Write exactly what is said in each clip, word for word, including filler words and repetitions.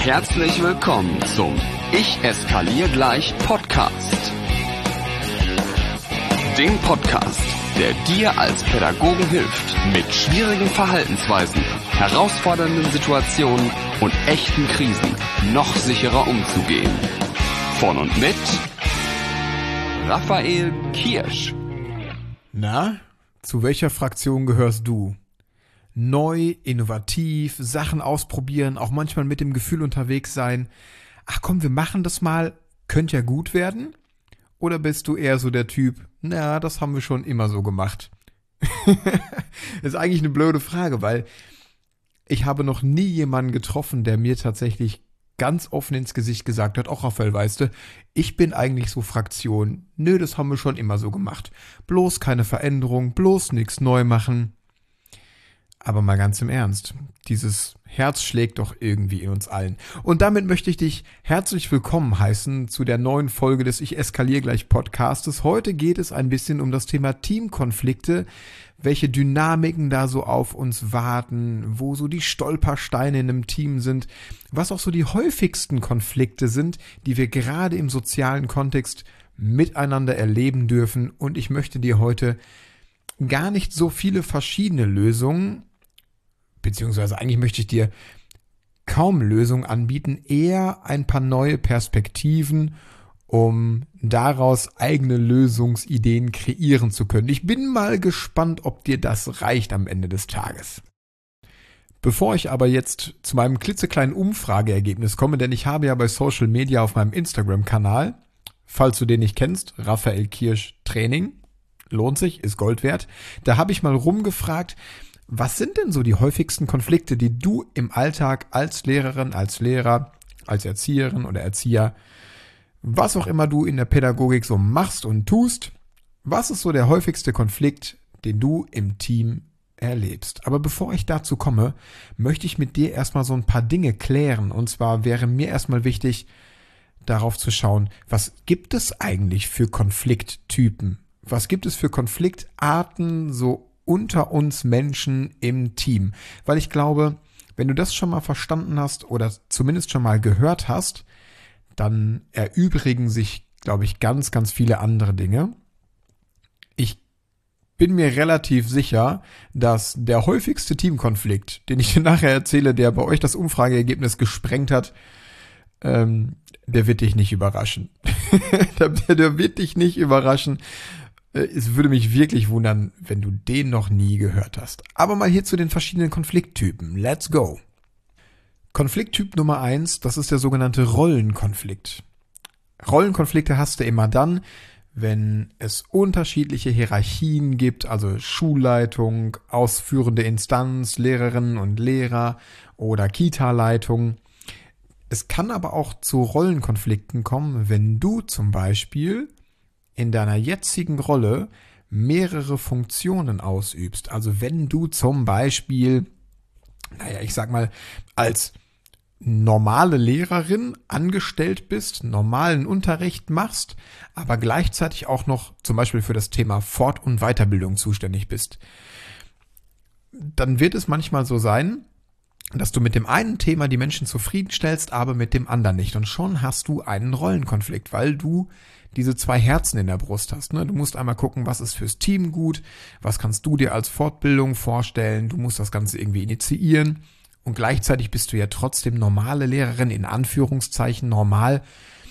Herzlich willkommen zum Ich eskaliere gleich Podcast. Dem Podcast, der dir als Pädagogen hilft, mit schwierigen Verhaltensweisen, herausfordernden Situationen und echten Krisen noch sicherer umzugehen. Von und mit Raphael Kirsch. Na, zu welcher Fraktion gehörst du? Neu, innovativ, Sachen ausprobieren, auch manchmal mit dem Gefühl unterwegs sein. Ach komm, wir machen das mal, könnte ja gut werden? Oder bist du eher so der Typ, na, das haben wir schon immer so gemacht? Ist eigentlich eine blöde Frage, weil ich habe noch nie jemanden getroffen, der mir tatsächlich ganz offen ins Gesicht gesagt hat, auch Raphael, weißt du, ich bin eigentlich so Fraktion, nö, das haben wir schon immer so gemacht. Bloß keine Veränderung, bloß nichts neu machen. Aber mal ganz im Ernst, dieses Herz schlägt doch irgendwie in uns allen. Und damit möchte ich dich herzlich willkommen heißen zu der neuen Folge des Ich eskaliere gleich Podcastes. Heute geht es ein bisschen um das Thema Teamkonflikte, welche Dynamiken da so auf uns warten, wo so die Stolpersteine in einem Team sind, was auch so die häufigsten Konflikte sind, die wir gerade im sozialen Kontext miteinander erleben dürfen. Und ich möchte dir heute gar nicht so viele verschiedene Lösungen, beziehungsweise eigentlich möchte ich dir kaum Lösungen anbieten, eher ein paar neue Perspektiven, um daraus eigene Lösungsideen kreieren zu können. Ich bin mal gespannt, ob dir das reicht am Ende des Tages. Bevor ich aber jetzt zu meinem klitzekleinen Umfrageergebnis komme, denn ich habe ja bei Social Media auf meinem Instagram-Kanal, falls du den nicht kennst, Raphael Kirsch Training, lohnt sich, ist Gold wert, da habe ich mal rumgefragt, was sind denn so die häufigsten Konflikte, die du im Alltag als Lehrerin, als Lehrer, als Erzieherin oder Erzieher, was auch immer du in der Pädagogik so machst und tust, was ist so der häufigste Konflikt, den du im Team erlebst? Aber bevor ich dazu komme, möchte ich mit dir erstmal so ein paar Dinge klären. Und zwar wäre mir erstmal wichtig, darauf zu schauen, was gibt es eigentlich für Konflikttypen? Was gibt es für Konfliktarten so unter uns Menschen im Team? Weil ich glaube, wenn du das schon mal verstanden hast oder zumindest schon mal gehört hast, dann erübrigen sich, glaube ich, ganz, ganz viele andere Dinge. Ich bin mir relativ sicher, dass der häufigste Teamkonflikt, den ich dir nachher erzähle, der bei euch das Umfrageergebnis gesprengt hat, ähm, der wird dich nicht überraschen. der, der wird dich nicht überraschen. Es würde mich wirklich wundern, wenn du den noch nie gehört hast. Aber mal hier zu den verschiedenen Konflikttypen. Let's go! Konflikttyp Nummer eins, das ist der sogenannte Rollenkonflikt. Rollenkonflikte hast du immer dann, wenn es unterschiedliche Hierarchien gibt, also Schulleitung, ausführende Instanz, Lehrerinnen und Lehrer oder Kita-Leitung. Es kann aber auch zu Rollenkonflikten kommen, wenn du zum Beispiel in deiner jetzigen Rolle mehrere Funktionen ausübst. Also wenn du zum Beispiel, naja, ich sag mal, als normale Lehrerin angestellt bist, normalen Unterricht machst, aber gleichzeitig auch noch zum Beispiel für das Thema Fort- und Weiterbildung zuständig bist, dann wird es manchmal so sein, dass du mit dem einen Thema die Menschen zufriedenstellst, aber mit dem anderen nicht. Und schon hast du einen Rollenkonflikt, weil du diese zwei Herzen in der Brust hast. Ne? Du musst einmal gucken, was ist fürs Team gut, was kannst du dir als Fortbildung vorstellen, du musst das Ganze irgendwie initiieren und gleichzeitig bist du ja trotzdem normale Lehrerin, in Anführungszeichen normal.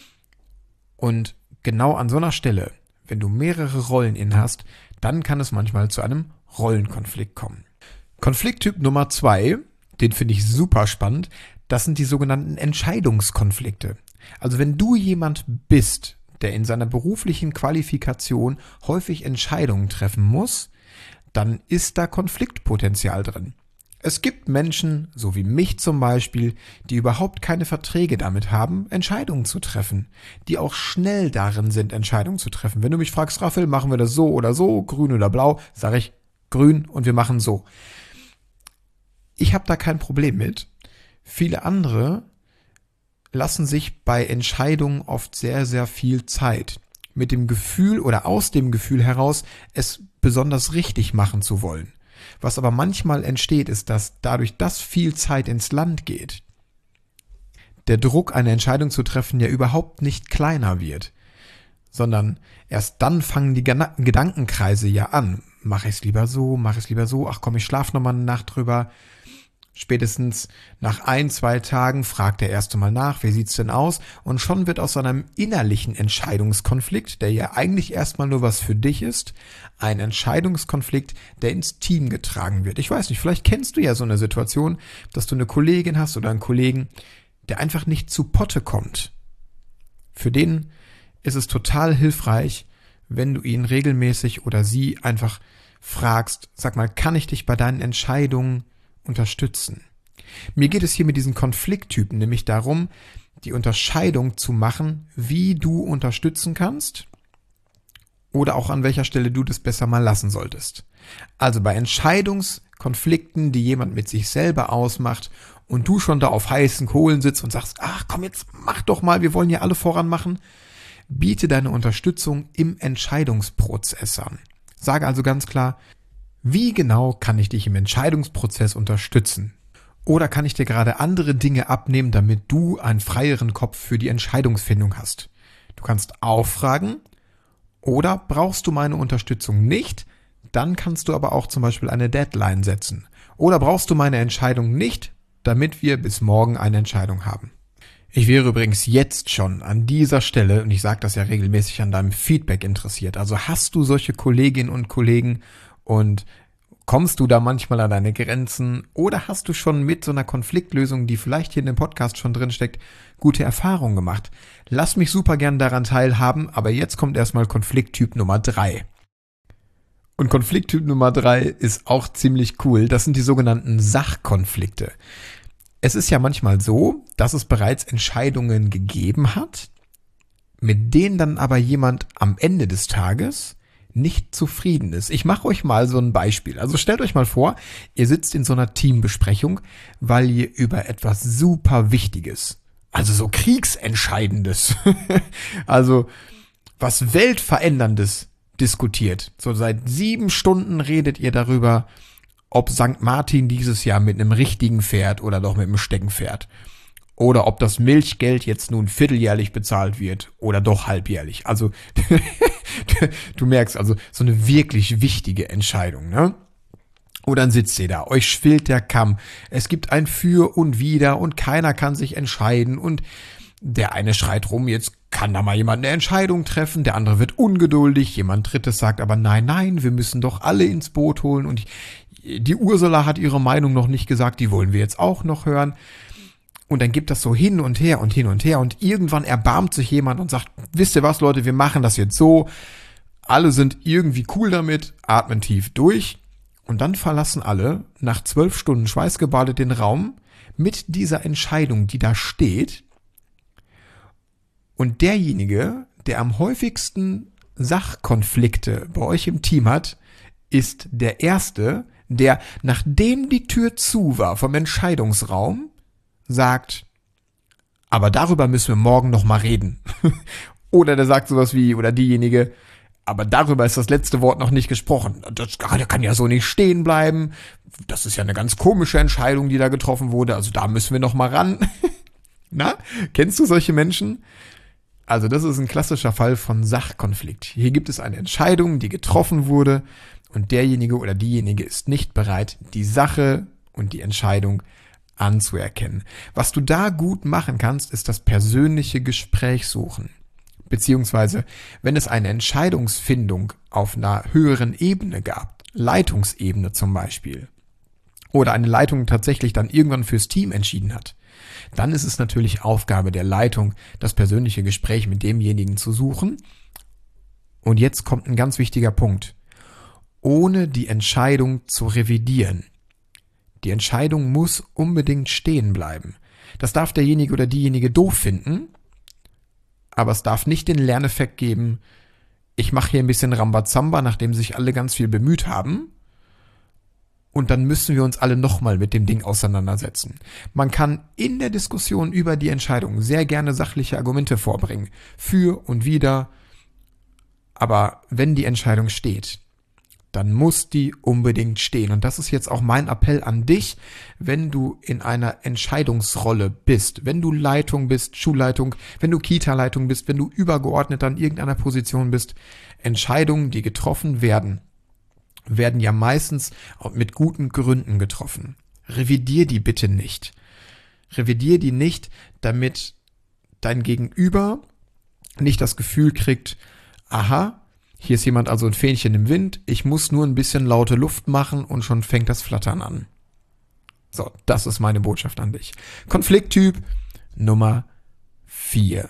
Und genau an so einer Stelle, wenn du mehrere Rollen inne hast, dann kann es manchmal zu einem Rollenkonflikt kommen. Konflikttyp Nummer zwei, den finde ich super spannend, das sind die sogenannten Entscheidungskonflikte. Also wenn du jemand bist, der in seiner beruflichen Qualifikation häufig Entscheidungen treffen muss, dann ist da Konfliktpotenzial drin. Es gibt Menschen, so wie mich zum Beispiel, die überhaupt keine Verträge damit haben, Entscheidungen zu treffen, die auch schnell darin sind, Entscheidungen zu treffen. Wenn du mich fragst, Raphael, machen wir das so oder so, grün oder blau, sage ich grün und wir machen so. Ich habe da kein Problem mit. Viele andere lassen sich bei Entscheidungen oft sehr, sehr viel Zeit. Mit dem Gefühl oder aus dem Gefühl heraus, es besonders richtig machen zu wollen. Was aber manchmal entsteht, ist, dass dadurch, dass viel Zeit ins Land geht, der Druck, eine Entscheidung zu treffen, ja überhaupt nicht kleiner wird, sondern erst dann fangen die Gena- Gedankenkreise ja an. Mache ich es lieber so, mache ich es lieber so, ach komm, ich schlafe nochmal eine Nacht drüber. Spätestens nach ein, zwei Tagen fragt der Erste mal nach, wie sieht's denn aus? Und schon wird aus einem innerlichen Entscheidungskonflikt, der ja eigentlich erstmal nur was für dich ist, ein Entscheidungskonflikt, der ins Team getragen wird. Ich weiß nicht, vielleicht kennst du ja so eine Situation, dass du eine Kollegin hast oder einen Kollegen, der einfach nicht zu Potte kommt. Für den ist es total hilfreich, wenn du ihn regelmäßig oder sie einfach fragst, sag mal, kann ich dich bei deinen Entscheidungen unterstützen? Mir geht es hier mit diesen Konflikttypen nämlich darum, die Unterscheidung zu machen, wie du unterstützen kannst oder auch an welcher Stelle du das besser mal lassen solltest. Also bei Entscheidungskonflikten, die jemand mit sich selber ausmacht und du schon da auf heißen Kohlen sitzt und sagst, ach komm, jetzt mach doch mal, wir wollen ja alle voran machen, biete deine Unterstützung im Entscheidungsprozess an. Sage also ganz klar, wie genau kann ich dich im Entscheidungsprozess unterstützen? Oder kann ich dir gerade andere Dinge abnehmen, damit du einen freieren Kopf für die Entscheidungsfindung hast? Du kannst auch fragen, oder brauchst du meine Unterstützung nicht? Dann kannst du aber auch zum Beispiel eine Deadline setzen. Oder brauchst du meine Entscheidung nicht, damit wir bis morgen eine Entscheidung haben? Ich wäre übrigens jetzt schon an dieser Stelle, und ich sage das ja regelmäßig, an deinem Feedback interessiert. Also hast du solche Kolleginnen und Kollegen, und kommst du da manchmal an deine Grenzen oder hast du schon mit so einer Konfliktlösung, die vielleicht hier in dem Podcast schon drin steckt, gute Erfahrungen gemacht? Lass mich super gern daran teilhaben, aber jetzt kommt erstmal Konflikttyp Nummer drei. Und Konflikttyp Nummer drei ist auch ziemlich cool. Das sind die sogenannten Sachkonflikte. Es ist ja manchmal so, dass es bereits Entscheidungen gegeben hat, mit denen dann aber jemand am Ende des Tages nicht zufrieden ist. Ich mache euch mal so ein Beispiel. Also stellt euch mal vor, ihr sitzt in so einer Teambesprechung, weil ihr über etwas super Wichtiges, also so Kriegsentscheidendes, also was Weltveränderndes diskutiert. So seit sieben Stunden redet ihr darüber, ob Sankt Martin dieses Jahr mit einem richtigen fährt oder doch mit einem Steckenpferd. Oder ob das Milchgeld jetzt nun vierteljährlich bezahlt wird oder doch halbjährlich. Also du merkst also so eine wirklich wichtige Entscheidung, ne? Und dann sitzt ihr da, euch schwillt der Kamm. Es gibt ein Für und Wider und keiner kann sich entscheiden. Und der eine schreit rum, jetzt kann da mal jemand eine Entscheidung treffen. Der andere wird ungeduldig. Jemand Drittes sagt aber nein, nein, wir müssen doch alle ins Boot holen. Und die Ursula hat ihre Meinung noch nicht gesagt, die wollen wir jetzt auch noch hören. Und dann gibt das so hin und her und hin und her und irgendwann erbarmt sich jemand und sagt, wisst ihr was, Leute, wir machen das jetzt so. Alle sind irgendwie cool damit, atmen tief durch und dann verlassen alle nach zwölf Stunden schweißgebadet den Raum mit dieser Entscheidung, die da steht. Und derjenige, der am häufigsten Sachkonflikte bei euch im Team hat, ist der Erste, der, nachdem die Tür zu war vom Entscheidungsraum, sagt, aber darüber müssen wir morgen noch mal reden. Oder der sagt sowas wie, oder diejenige, aber darüber ist das letzte Wort noch nicht gesprochen. Das kann ja so nicht stehen bleiben. Das ist ja eine ganz komische Entscheidung, die da getroffen wurde. Also da müssen wir noch mal ran. Na, kennst du solche Menschen? Also das ist ein klassischer Fall von Sachkonflikt. Hier gibt es eine Entscheidung, die getroffen wurde und derjenige oder diejenige ist nicht bereit, die Sache und die Entscheidung anzuerkennen. Was du da gut machen kannst, ist das persönliche Gespräch suchen. Beziehungsweise, wenn es eine Entscheidungsfindung auf einer höheren Ebene gab, Leitungsebene zum Beispiel, oder eine Leitung tatsächlich dann irgendwann fürs Team entschieden hat, dann ist es natürlich Aufgabe der Leitung, das persönliche Gespräch mit demjenigen zu suchen. Und jetzt kommt ein ganz wichtiger Punkt. Ohne die Entscheidung zu revidieren. Die Entscheidung muss unbedingt stehen bleiben. Das darf derjenige oder diejenige doof finden, aber es darf nicht den Lerneffekt geben, ich mache hier ein bisschen Rambazamba, nachdem sich alle ganz viel bemüht haben, und dann müssen wir uns alle nochmal mit dem Ding auseinandersetzen. Man kann in der Diskussion über die Entscheidung sehr gerne sachliche Argumente vorbringen, für und wider, aber wenn die Entscheidung steht, dann muss die unbedingt stehen. Und das ist jetzt auch mein Appell an dich, wenn du in einer Entscheidungsrolle bist, wenn du Leitung bist, Schulleitung, wenn du Kita-Leitung bist, wenn du übergeordnet an irgendeiner Position bist. Entscheidungen, die getroffen werden, werden ja meistens mit guten Gründen getroffen. Revidier die bitte nicht. Revidier die nicht, damit dein Gegenüber nicht das Gefühl kriegt, aha, hier ist jemand also ein Fähnchen im Wind, ich muss nur ein bisschen laute Luft machen und schon fängt das Flattern an. So, das ist meine Botschaft an dich. Konflikttyp Nummer vier.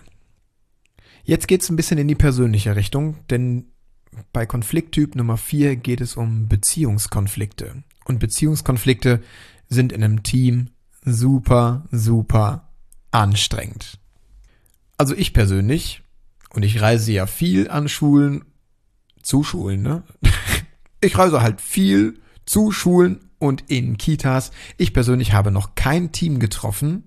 Jetzt geht's ein bisschen in die persönliche Richtung, denn bei Konflikttyp Nummer vier geht es um Beziehungskonflikte. Und Beziehungskonflikte sind in einem Team super, super anstrengend. Also ich persönlich, und ich reise ja viel an Schulen, zu Schulen, ne? Ich reise halt viel zu Schulen und in Kitas. Ich persönlich habe noch kein Team getroffen,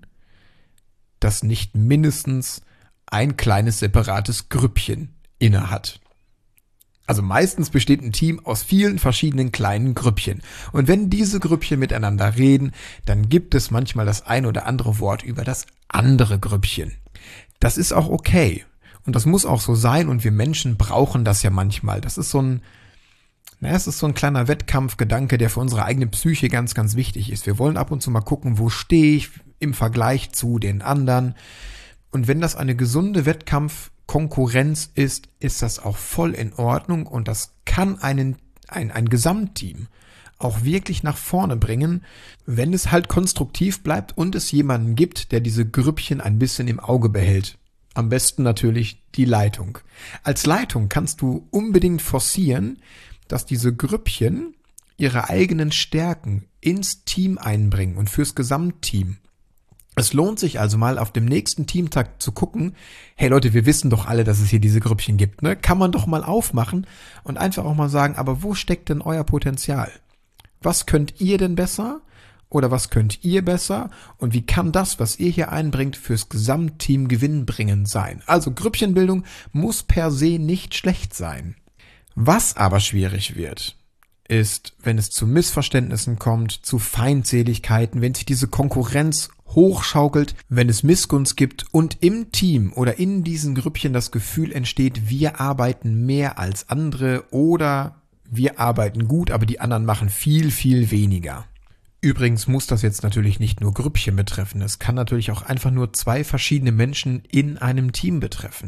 das nicht mindestens ein kleines separates Grüppchen inne hat. Also meistens besteht ein Team aus vielen verschiedenen kleinen Grüppchen. Und wenn diese Grüppchen miteinander reden, dann gibt es manchmal das ein oder andere Wort über das andere Grüppchen. Das ist auch okay. Und das muss auch so sein und wir Menschen brauchen das ja manchmal. Das ist so ein, naja, es ist so ein kleiner Wettkampfgedanke, der für unsere eigene Psyche ganz, ganz wichtig ist. Wir wollen ab und zu mal gucken, wo stehe ich im Vergleich zu den anderen. Und wenn das eine gesunde Wettkampfkonkurrenz ist, ist das auch voll in Ordnung und das kann einen, ein, ein Gesamtteam auch wirklich nach vorne bringen, wenn es halt konstruktiv bleibt und es jemanden gibt, der diese Grüppchen ein bisschen im Auge behält. Am besten natürlich die Leitung. Als Leitung kannst du unbedingt forcieren, dass diese Grüppchen ihre eigenen Stärken ins Team einbringen und fürs Gesamtteam. Es lohnt sich also mal auf dem nächsten Teamtag zu gucken, hey Leute, wir wissen doch alle, dass es hier diese Grüppchen gibt, ne? Kann man doch mal aufmachen und einfach auch mal sagen, aber wo steckt denn euer Potenzial? Was könnt ihr denn besser? Oder was könnt ihr besser? Und wie kann das, was ihr hier einbringt, fürs Gesamtteam gewinnbringend sein? Also Grüppchenbildung muss per se nicht schlecht sein. Was aber schwierig wird, ist, wenn es zu Missverständnissen kommt, zu Feindseligkeiten, wenn sich diese Konkurrenz hochschaukelt, wenn es Missgunst gibt und im Team oder in diesen Grüppchen das Gefühl entsteht, wir arbeiten mehr als andere oder wir arbeiten gut, aber die anderen machen viel, viel weniger. Übrigens muss das jetzt natürlich nicht nur Grüppchen betreffen, es kann natürlich auch einfach nur zwei verschiedene Menschen in einem Team betreffen.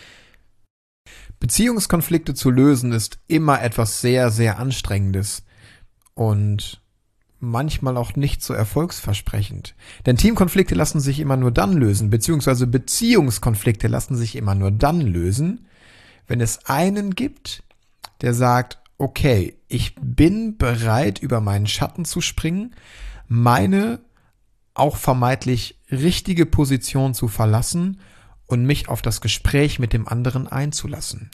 Beziehungskonflikte zu lösen ist immer etwas sehr, sehr Anstrengendes und manchmal auch nicht so erfolgsversprechend. Denn Teamkonflikte lassen sich immer nur dann lösen, beziehungsweise Beziehungskonflikte lassen sich immer nur dann lösen, wenn es einen gibt, der sagt, okay, ich bin bereit, über meinen Schatten zu springen, meine auch vermeintlich richtige Position zu verlassen und mich auf das Gespräch mit dem anderen einzulassen.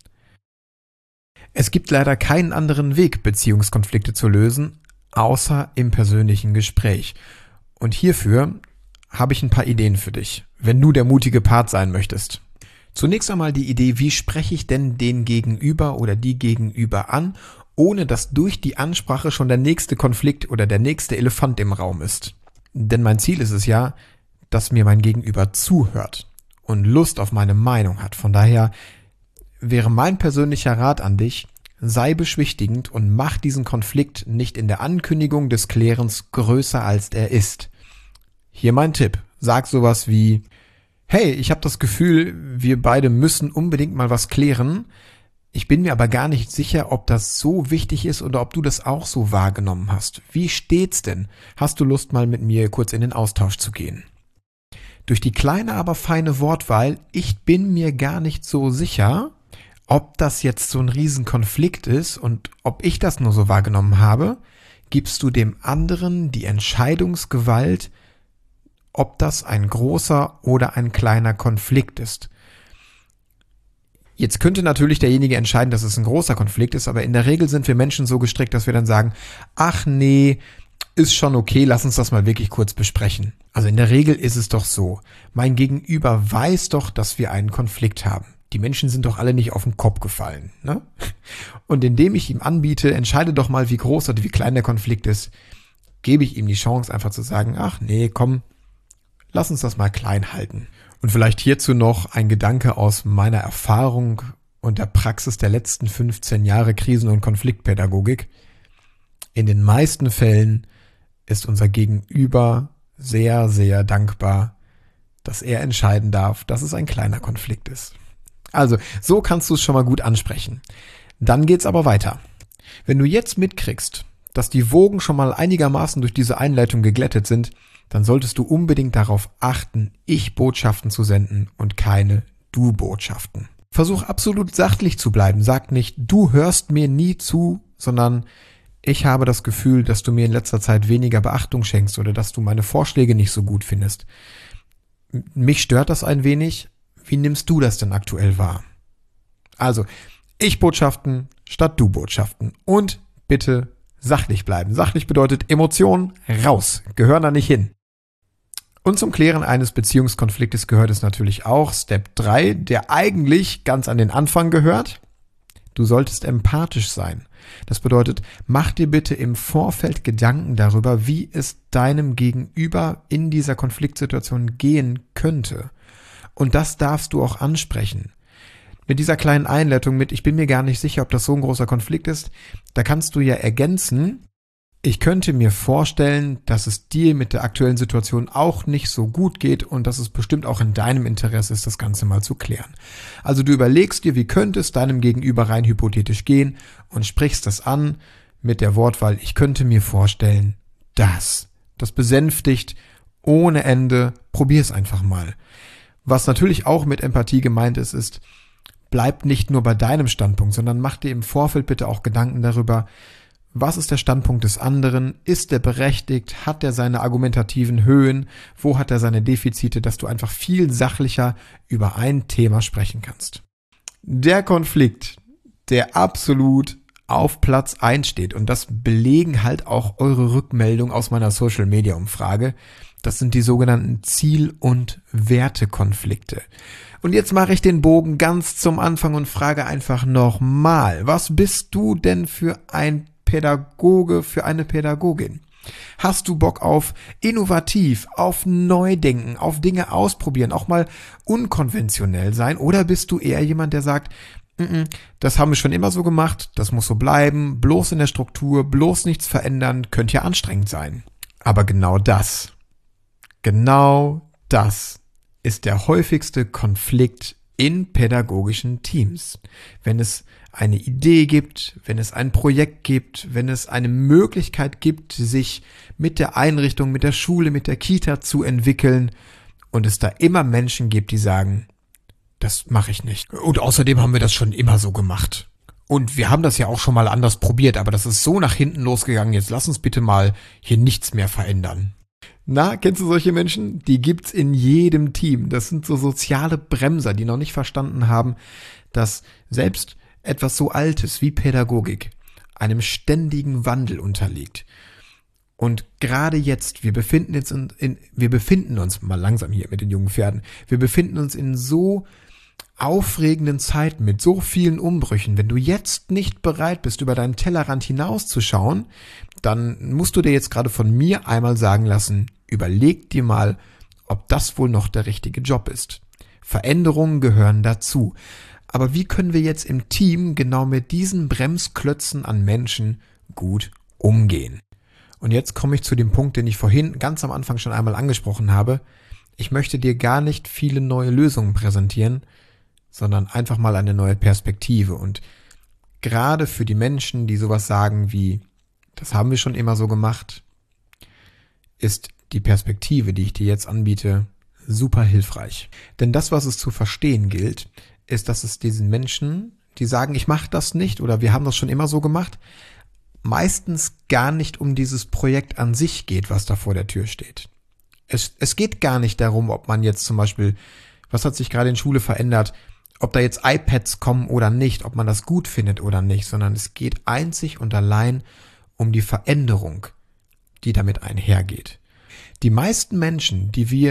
Es gibt leider keinen anderen Weg, Beziehungskonflikte zu lösen, außer im persönlichen Gespräch. Und hierfür habe ich ein paar Ideen für dich, wenn du der mutige Part sein möchtest. Zunächst einmal die Idee, wie spreche ich denn den Gegenüber oder die Gegenüber an, ohne dass durch die Ansprache schon der nächste Konflikt oder der nächste Elefant im Raum ist. Denn mein Ziel ist es ja, dass mir mein Gegenüber zuhört und Lust auf meine Meinung hat. Von daher wäre mein persönlicher Rat an dich, sei beschwichtigend und mach diesen Konflikt nicht in der Ankündigung des Klärens größer als er ist. Hier mein Tipp, sag sowas wie, hey, ich habe das Gefühl, wir beide müssen unbedingt mal was klären. Ich bin mir aber gar nicht sicher, ob das so wichtig ist oder ob du das auch so wahrgenommen hast. Wie steht's denn? Hast du Lust, mal mit mir kurz in den Austausch zu gehen? Durch die kleine, aber feine Wortwahl, ich bin mir gar nicht so sicher, ob das jetzt so ein Riesenkonflikt ist und ob ich das nur so wahrgenommen habe, gibst du dem anderen die Entscheidungsgewalt, ob das ein großer oder ein kleiner Konflikt ist. Jetzt könnte natürlich derjenige entscheiden, dass es ein großer Konflikt ist, aber in der Regel sind wir Menschen so gestrickt, dass wir dann sagen, ach nee, ist schon okay, lass uns das mal wirklich kurz besprechen. Also in der Regel ist es doch so, mein Gegenüber weiß doch, dass wir einen Konflikt haben. die Menschen sind doch alle nicht auf den Kopf gefallen, ne? Und indem ich ihm anbiete, entscheide doch mal, wie groß oder wie klein der Konflikt ist, gebe ich ihm die Chance, einfach zu sagen, ach nee, komm, lass uns das mal klein halten. Und vielleicht hierzu noch ein Gedanke aus meiner Erfahrung und der Praxis der letzten fünfzehn Jahre Krisen- und Konfliktpädagogik. In den meisten Fällen ist unser Gegenüber sehr, sehr dankbar, dass er entscheiden darf, dass es ein kleiner Konflikt ist. Also, so kannst du es schon mal gut ansprechen. Dann geht's aber weiter. Wenn du jetzt mitkriegst, dass die Wogen schon mal einigermaßen durch diese Einleitung geglättet sind, dann solltest du unbedingt darauf achten, Ich-Botschaften zu senden und keine Du-Botschaften. Versuch absolut sachlich zu bleiben. Sag nicht, du hörst mir nie zu, sondern ich habe das Gefühl, dass du mir in letzter Zeit weniger Beachtung schenkst oder dass du meine Vorschläge nicht so gut findest. Mich stört das ein wenig. Wie nimmst du das denn aktuell wahr? Also, Ich-Botschaften statt Du-Botschaften. Und bitte sachlich bleiben. Sachlich bedeutet Emotionen raus, gehören da nicht hin. Und zum Klären eines Beziehungskonfliktes gehört es natürlich auch Step drei, der eigentlich ganz an den Anfang gehört. Du solltest empathisch sein. Das bedeutet, mach dir bitte im Vorfeld Gedanken darüber, wie es deinem Gegenüber in dieser Konfliktsituation gehen könnte. Und das darfst du auch ansprechen. Mit dieser kleinen Einleitung mit, ich bin mir gar nicht sicher, ob das so ein großer Konflikt ist, da kannst du ja ergänzen, ich könnte mir vorstellen, dass es dir mit der aktuellen Situation auch nicht so gut geht und dass es bestimmt auch in deinem Interesse ist, das Ganze mal zu klären. Also du überlegst dir, wie könnte es deinem Gegenüber rein hypothetisch gehen und sprichst das an mit der Wortwahl, ich könnte mir vorstellen, dass. Das besänftigt ohne Ende, probier es einfach mal. Was natürlich auch mit Empathie gemeint ist, ist, bleib nicht nur bei deinem Standpunkt, sondern mach dir im Vorfeld bitte auch Gedanken darüber, was ist der Standpunkt des anderen? Ist der berechtigt? Hat er seine argumentativen Höhen? Wo hat er seine Defizite? Dass du einfach viel sachlicher über ein Thema sprechen kannst. Der Konflikt, der absolut auf Platz eins steht, und das belegen halt auch eure Rückmeldungen aus meiner Social-Media-Umfrage, das sind die sogenannten Ziel- und Wertekonflikte. Und jetzt mache ich den Bogen ganz zum Anfang und frage einfach nochmal, was bist du denn für ein Pädagoge, für eine Pädagogin? Hast du Bock auf innovativ, auf Neudenken, auf Dinge ausprobieren, auch mal unkonventionell sein? Oder bist du eher jemand, der sagt, N-n, das haben wir schon immer so gemacht, das muss so bleiben, bloß in der Struktur, bloß nichts verändern, könnte ja anstrengend sein. Aber genau das, genau das ist der häufigste Konflikt in pädagogischen Teams. Wenn es eine Idee gibt, wenn es ein Projekt gibt, wenn es eine Möglichkeit gibt, sich mit der Einrichtung, mit der Schule, mit der Kita zu entwickeln und es da immer Menschen gibt, die sagen, das mache ich nicht. Und außerdem haben wir das schon immer so gemacht. Und wir haben das ja auch schon mal anders probiert, aber das ist so nach hinten losgegangen, jetzt lass uns bitte mal hier nichts mehr verändern. Na, kennst du solche Menschen? Die gibt's in jedem Team. Das sind so soziale Bremser, die noch nicht verstanden haben, dass selbst etwas so Altes wie Pädagogik einem ständigen Wandel unterliegt. Und gerade jetzt, wir befinden uns in, in, wir befinden uns mal langsam hier mit den jungen Pferden, wir befinden uns in so aufregenden Zeiten mit so vielen Umbrüchen. Wenn du jetzt nicht bereit bist, über deinen Tellerrand hinauszuschauen, dann musst du dir jetzt gerade von mir einmal sagen lassen, überleg dir mal, ob das wohl noch der richtige Job ist. Veränderungen gehören dazu. Aber wie können wir jetzt im Team genau mit diesen Bremsklötzen an Menschen gut umgehen? Und jetzt komme ich zu dem Punkt, den ich vorhin ganz am Anfang schon einmal angesprochen habe. Ich möchte dir gar nicht viele neue Lösungen präsentieren, sondern einfach mal eine neue Perspektive. Und gerade für die Menschen, die sowas sagen wie, das haben wir schon immer so gemacht, ist die Perspektive, die ich dir jetzt anbiete, super hilfreich. Denn das, was es zu verstehen gilt, ist, dass es diesen Menschen, die sagen, ich mache das nicht oder wir haben das schon immer so gemacht, meistens gar nicht um dieses Projekt an sich geht, was da vor der Tür steht. Es, es geht gar nicht darum, ob man jetzt zum Beispiel, was hat sich gerade in Schule verändert, ob da jetzt iPads kommen oder nicht, ob man das gut findet oder nicht, sondern es geht einzig und allein um die Veränderung, die damit einhergeht. Die meisten Menschen, die wir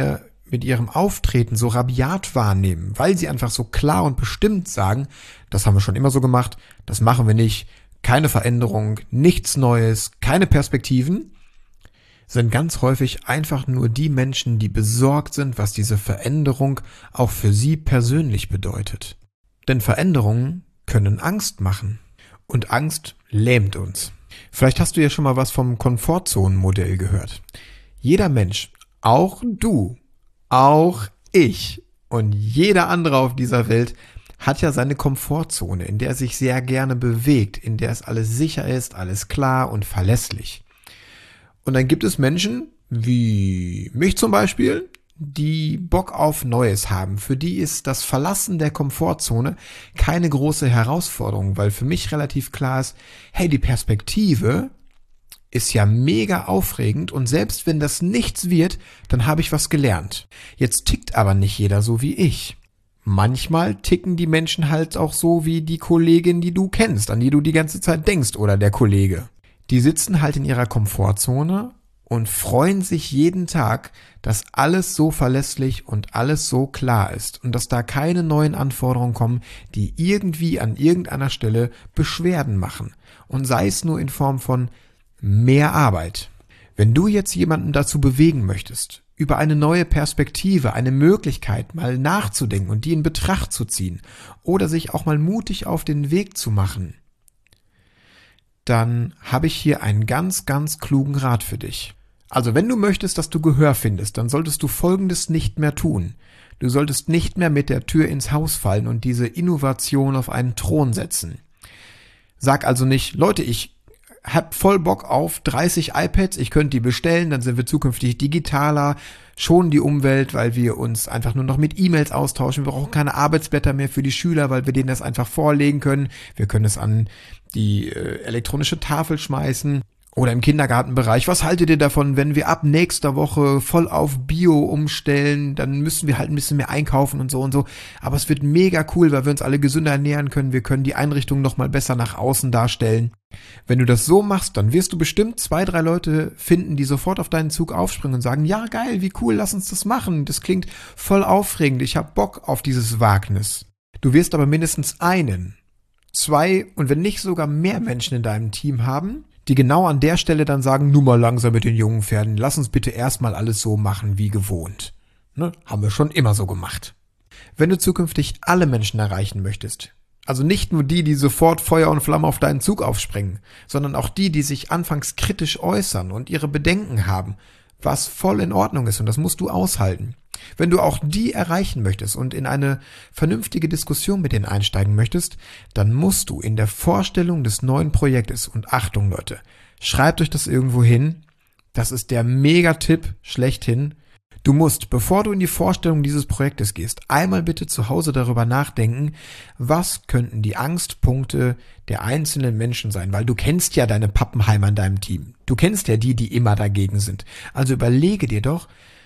mit ihrem Auftreten so rabiat wahrnehmen, weil sie einfach so klar und bestimmt sagen, das haben wir schon immer so gemacht, das machen wir nicht, keine Veränderung, nichts Neues, keine Perspektiven, sind ganz häufig einfach nur die Menschen, die besorgt sind, was diese Veränderung auch für sie persönlich bedeutet. Denn Veränderungen können Angst machen. Und Angst lähmt uns. Vielleicht hast du ja schon mal was vom Komfortzonenmodell gehört. Jeder Mensch, auch du, auch ich und jeder andere auf dieser Welt hat ja seine Komfortzone, in der er sich sehr gerne bewegt, in der es alles sicher ist, alles klar und verlässlich. Und dann gibt es Menschen, wie mich zum Beispiel, die Bock auf Neues haben. Für die ist das Verlassen der Komfortzone keine große Herausforderung, weil für mich relativ klar ist, hey, die Perspektive ist ja mega aufregend und selbst wenn das nichts wird, dann habe ich was gelernt. Jetzt tickt aber nicht jeder so wie ich. Manchmal ticken die Menschen halt auch so wie die Kollegin, die du kennst, an die du die ganze Zeit denkst oder der Kollege. Die sitzen halt in ihrer Komfortzone und freuen sich jeden Tag, dass alles so verlässlich und alles so klar ist und dass da keine neuen Anforderungen kommen, die irgendwie an irgendeiner Stelle Beschwerden machen. Und sei es nur in Form von mehr Arbeit. Wenn du jetzt jemanden dazu bewegen möchtest, über eine neue Perspektive, eine Möglichkeit mal nachzudenken und die in Betracht zu ziehen oder sich auch mal mutig auf den Weg zu machen, dann habe ich hier einen ganz, ganz klugen Rat für dich. Also wenn du möchtest, dass du Gehör findest, dann solltest du Folgendes nicht mehr tun. Du solltest nicht mehr mit der Tür ins Haus fallen und diese Innovation auf einen Thron setzen. Sag also nicht, Leute, ich hab voll Bock auf dreißig iPads, ich könnte die bestellen, dann sind wir zukünftig digitaler, schonen die Umwelt, weil wir uns einfach nur noch mit E-Mails austauschen, wir brauchen keine Arbeitsblätter mehr für die Schüler, weil wir denen das einfach vorlegen können, wir können es an die äh, elektronische Tafel schmeißen. Oder im Kindergartenbereich, was haltet ihr davon, wenn wir ab nächster Woche voll auf Bio umstellen, dann müssen wir halt ein bisschen mehr einkaufen und so und so. Aber es wird mega cool, weil wir uns alle gesünder ernähren können, wir können die Einrichtung nochmal besser nach außen darstellen. Wenn du das so machst, dann wirst du bestimmt zwei, drei Leute finden, die sofort auf deinen Zug aufspringen und sagen, ja geil, wie cool, lass uns das machen, das klingt voll aufregend, ich hab Bock auf dieses Wagnis. Du wirst aber mindestens einen, zwei und wenn nicht sogar mehr Menschen in deinem Team haben, die genau an der Stelle dann sagen, nur mal langsam mit den jungen Pferden, lass uns bitte erstmal alles so machen wie gewohnt. Ne? Haben wir schon immer so gemacht. Wenn du zukünftig alle Menschen erreichen möchtest, also nicht nur die, die sofort Feuer und Flamme auf deinen Zug aufspringen, sondern auch die, die sich anfangs kritisch äußern und ihre Bedenken haben, was voll in Ordnung ist und das musst du aushalten. Wenn du auch die erreichen möchtest und in eine vernünftige Diskussion mit denen einsteigen möchtest, dann musst du in der Vorstellung des neuen Projektes, und Achtung Leute, schreibt euch das irgendwo hin, das ist der Megatipp schlechthin, du musst, bevor du in die Vorstellung dieses Projektes gehst, einmal bitte zu Hause darüber nachdenken, was könnten die Angstpunkte der einzelnen Menschen sein, weil du kennst ja deine Pappenheimer in deinem Team, du kennst ja die, die immer dagegen sind, also überlege dir doch,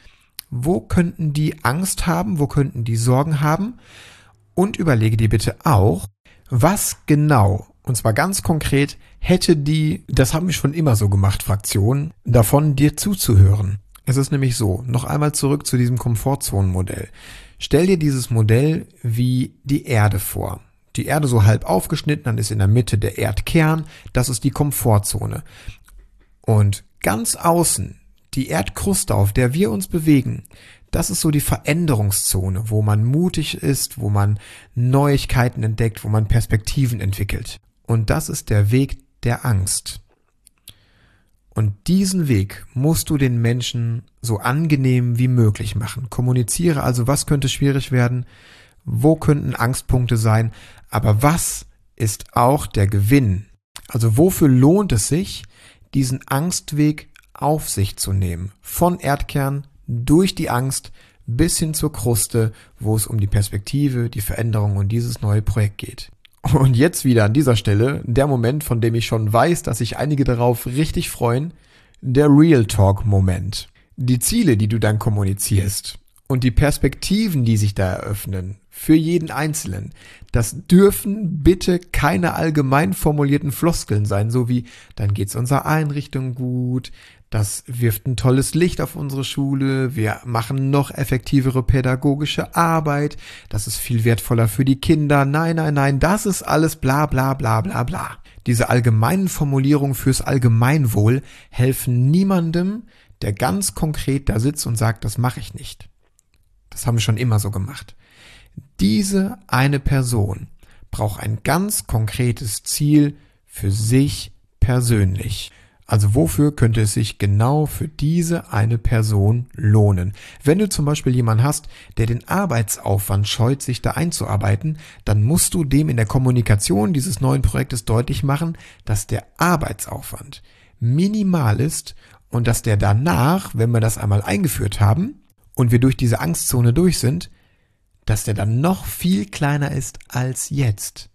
wo könnten die Angst haben, wo könnten die Sorgen haben und überlege dir bitte auch, was genau, und zwar ganz konkret, hätte die, das haben wir schon immer so gemacht, Fraktion, davon dir zuzuhören. Es ist nämlich so, noch einmal zurück zu diesem Komfortzonenmodell. Stell dir dieses Modell wie die Erde vor. Die Erde so halb aufgeschnitten, dann ist in der Mitte der Erdkern, das ist die Komfortzone. Und ganz außen, die Erdkruste, auf der wir uns bewegen, das ist so die Veränderungszone, wo man mutig ist, wo man Neuigkeiten entdeckt, wo man Perspektiven entwickelt. Und das ist der Weg der Angst. Und diesen Weg musst du den Menschen so angenehm wie möglich machen. Kommuniziere also, was könnte schwierig werden, wo könnten Angstpunkte sein, aber was ist auch der Gewinn? Also wofür lohnt es sich, diesen Angstweg auf sich zu nehmen, von Erdkern durch die Angst bis hin zur Kruste, wo es um die Perspektive, die Veränderung und dieses neue Projekt geht. Und jetzt wieder an dieser Stelle der Moment, von dem ich schon weiß, dass sich einige darauf richtig freuen, der Real Talk Moment. Die Ziele, die du dann kommunizierst und die Perspektiven, die sich da eröffnen, für jeden Einzelnen, das dürfen bitte keine allgemein formulierten Floskeln sein, so wie, dann geht's unserer Einrichtung gut, das wirft ein tolles Licht auf unsere Schule, wir machen noch effektivere pädagogische Arbeit, das ist viel wertvoller für die Kinder, nein, nein, nein, das ist alles bla bla bla bla bla. Diese allgemeinen Formulierungen fürs Allgemeinwohl helfen niemandem, der ganz konkret da sitzt und sagt, das mache ich nicht. Das haben wir schon immer so gemacht. Diese eine Person braucht ein ganz konkretes Ziel für sich persönlich. Also wofür könnte es sich genau für diese eine Person lohnen? Wenn du zum Beispiel jemanden hast, der den Arbeitsaufwand scheut, sich da einzuarbeiten, dann musst du dem in der Kommunikation dieses neuen Projektes deutlich machen, dass der Arbeitsaufwand minimal ist und dass der danach, wenn wir das einmal eingeführt haben und wir durch diese Angstzone durch sind, dass der dann noch viel kleiner ist als jetzt.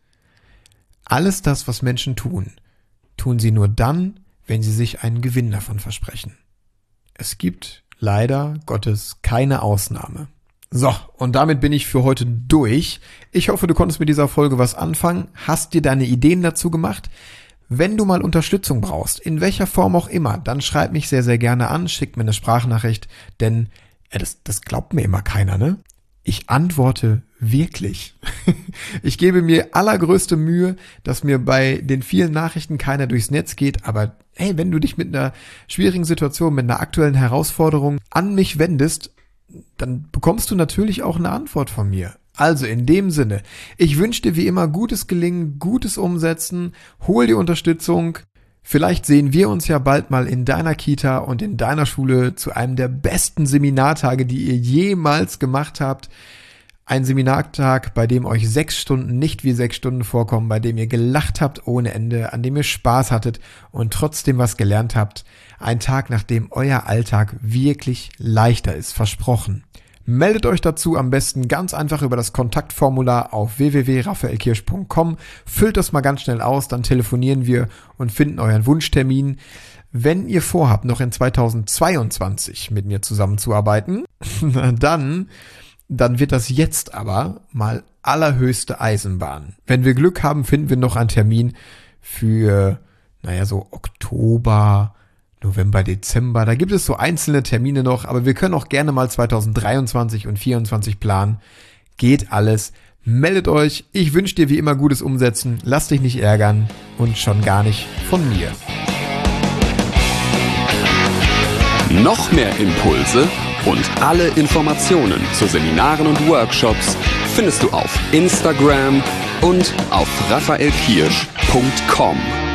Alles das, was Menschen tun, tun sie nur dann, wenn sie sich einen Gewinn davon versprechen. Es gibt leider Gottes keine Ausnahme. So, und damit bin ich für heute durch. Ich hoffe, du konntest mit dieser Folge was anfangen, hast dir deine Ideen dazu gemacht. Wenn du mal Unterstützung brauchst, in welcher Form auch immer, dann schreib mich sehr, sehr gerne an, schick mir eine Sprachnachricht, denn ja, das, das glaubt mir immer keiner, ne? Ich antworte wirklich. Ich gebe mir allergrößte Mühe, dass mir bei den vielen Nachrichten keiner durchs Netz geht, aber hey, wenn du dich mit einer schwierigen Situation, mit einer aktuellen Herausforderung an mich wendest, dann bekommst du natürlich auch eine Antwort von mir. Also in dem Sinne, ich wünsche dir wie immer gutes Gelingen, gutes Umsetzen, hol dir Unterstützung. Vielleicht sehen wir uns ja bald mal in deiner Kita und in deiner Schule zu einem der besten Seminartage, die ihr jemals gemacht habt. Ein Seminartag, bei dem euch sechs Stunden nicht wie sechs Stunden vorkommen, bei dem ihr gelacht habt ohne Ende, an dem ihr Spaß hattet und trotzdem was gelernt habt. Ein Tag, nach dem euer Alltag wirklich leichter ist, versprochen. Meldet euch dazu am besten ganz einfach über das Kontaktformular auf w w w punkt raphael kirsch punkt com. Füllt das mal ganz schnell aus, dann telefonieren wir und finden euren Wunschtermin. Wenn ihr vorhabt, noch in zweitausendzweiundzwanzig mit mir zusammenzuarbeiten, dann, dann wird das jetzt aber mal allerhöchste Eisenbahn. Wenn wir Glück haben, finden wir noch einen Termin für, naja, so Oktober, November, Dezember, da gibt es so einzelne Termine noch, aber wir können auch gerne mal zweitausenddreiundzwanzig und vierundzwanzig planen. Geht alles. Meldet euch. Ich wünsche dir wie immer gutes Umsetzen. Lass dich nicht ärgern und schon gar nicht von mir. Noch mehr Impulse und alle Informationen zu Seminaren und Workshops findest du auf Instagram und auf raphael kirsch punkt com.